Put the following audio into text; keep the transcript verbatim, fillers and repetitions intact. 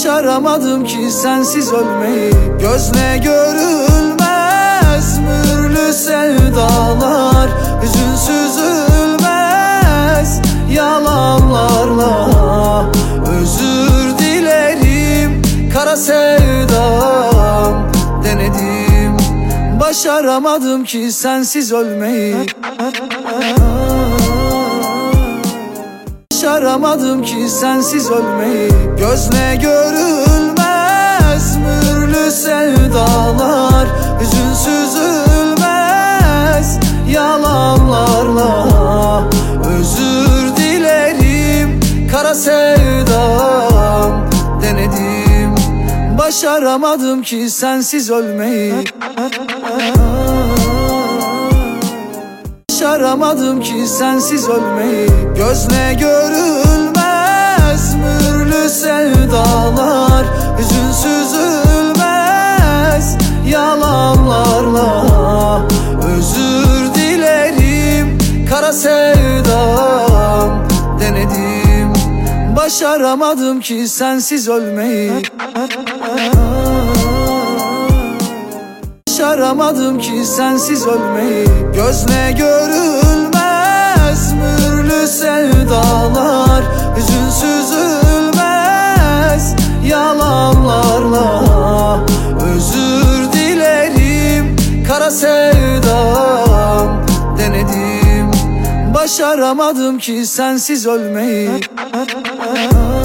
Başaramadım ki sensiz ölmeyi. Gözle görülmez mühürlü sevdalar, hüzünsüz ölmez yalanlarla. Özür dilerim kara sevdam, denedim başaramadım ki sensiz ölmeyi. Başaramadım ki sensiz ölmeyi. Gözle görülmez mühürlü sevdalar, hüzünsüz ölmez yalanlarla. Özür dilerim kara sevdam, denedim başaramadım ki sensiz ölmeyi. Başaramadım ki sensiz ölmeyi. Gözle görülmez mühürlü sevdalar, hüzünsüz ölmez yalanlarla. Özür dilerim kara sevdam, denedim başaramadım ki sensiz ölmeyi. Başaramadım ki sensiz ölmeyi. Gözle görülmez mühürlü sevdalar, hüzünsüz ölmez yalanlarla. Özür dilerim kara sevdam, denedim başaramadım ki sensiz ölmeyi.